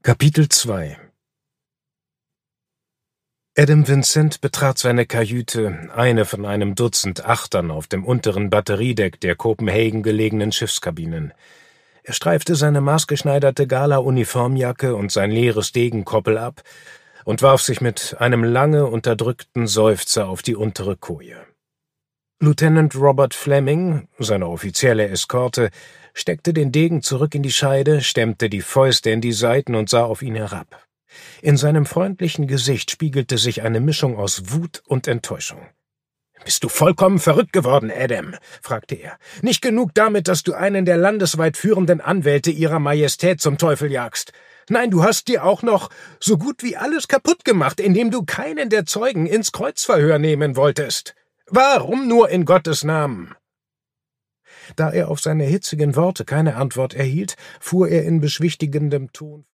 Kapitel 2 Adam Vincent betrat seine Kajüte, eine von einem Dutzend Achtern auf dem unteren Batteriedeck der Copenhagen gelegenen Schiffskabinen. Er streifte seine maßgeschneiderte Gala-Uniformjacke und sein leeres Degenkoppel ab und warf sich mit einem lange unterdrückten Seufzer auf die untere Koje. Lieutenant Robert Fleming, seine offizielle Eskorte, steckte den Degen zurück in die Scheide, stemmte die Fäuste in die Seiten und sah auf ihn herab. In seinem freundlichen Gesicht spiegelte sich eine Mischung aus Wut und Enttäuschung. »Bist du vollkommen verrückt geworden, Adam?« fragte er. »Nicht genug damit, dass du einen der landesweit führenden Anwälte ihrer Majestät zum Teufel jagst. Nein, du hast dir auch noch so gut wie alles kaputt gemacht, indem du keinen der Zeugen ins Kreuzverhör nehmen wolltest. Warum nur in Gottes Namen?« Da er auf seine hitzigen Worte keine Antwort erhielt, fuhr er in beschwichtigendem Ton